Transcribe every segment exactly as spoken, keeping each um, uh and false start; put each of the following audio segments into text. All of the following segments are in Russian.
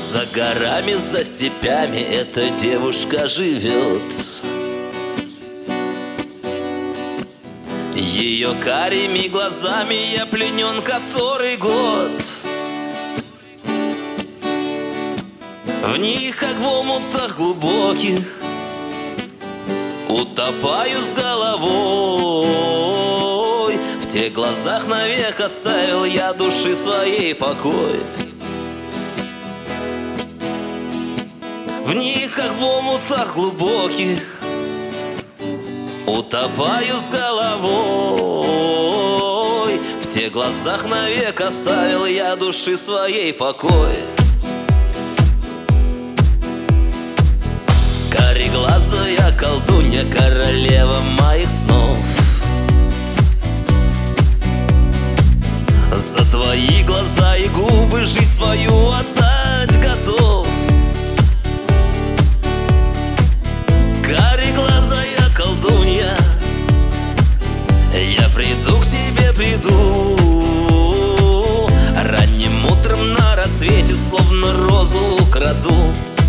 За горами, за степями эта девушка живет. Ее карими глазами я пленен который год. В них, как в омутах глубоких, утопаю с головой. В тех глазах навек оставил я души своей покой. В них, как в омутах глубоких, утопаю с головой. В тех глазах навек оставил я души своей покой. Кореглазая колдунья, королева моих снов, за твои глаза и губы жизнь свою отдать готов. Кореглазая колдунья, я приду к тебе, приду ранним утром на рассвете, словно розу украду.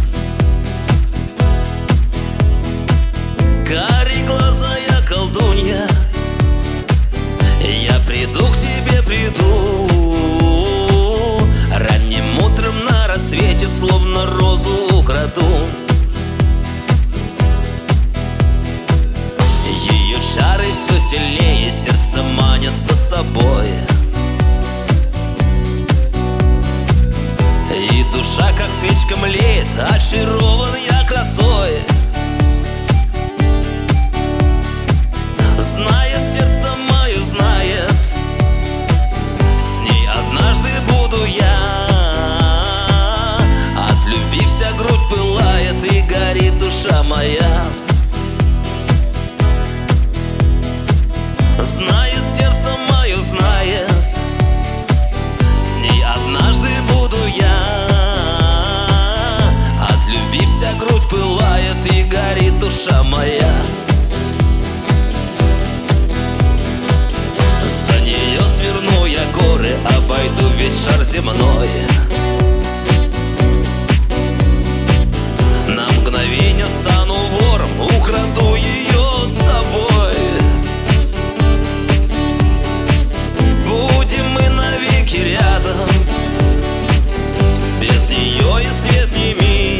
Кореглазая колдунья, я приду к тебе, приду ранним утром на рассвете, словно розу украду. Ее чары все сильнее, сердце манят за собой, и душа, как свечка, млеет, очарован я красой. Знает сердце мое, знает, с ней однажды буду я. От любви вся грудь пылает и горит душа моя. Знает сердце мое, знает, с ней однажды буду я. От любви вся грудь пылает и горит душа моя. Сверну я горы, обойду весь шар земной. На мгновение стану вором, украду ее с собой. Будем мы навеки рядом, без нее и свет не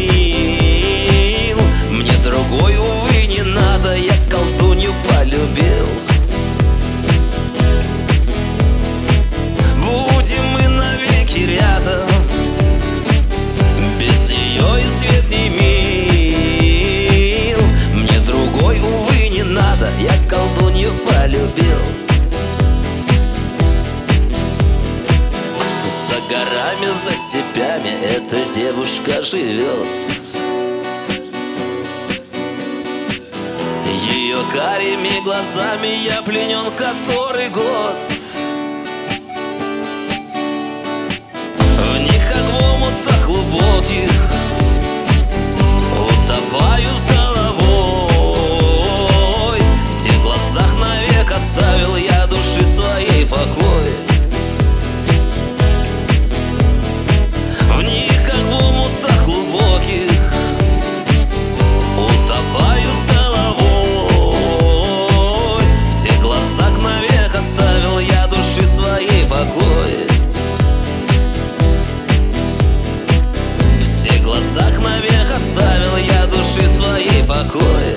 мил. Мне другой, увы, не надо, я колдунью полюбил. Будем мы навеки рядом, без нее и свет не мил. Мне другой, увы, не надо, я колдунью полюбил. За горами, за степями эта девушка живет. Ее карими глазами я пленен который год. Глубоких утопаю с головой. В тех глазах навек оставил я души своей покой. В них, как в омутах глубоких, утопаю с головой. В тех глазах навек оставил я души своей покой. В глазах навек оставил я души своей покой.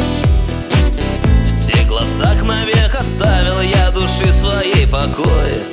В тех глазах навек оставил я души своей покой.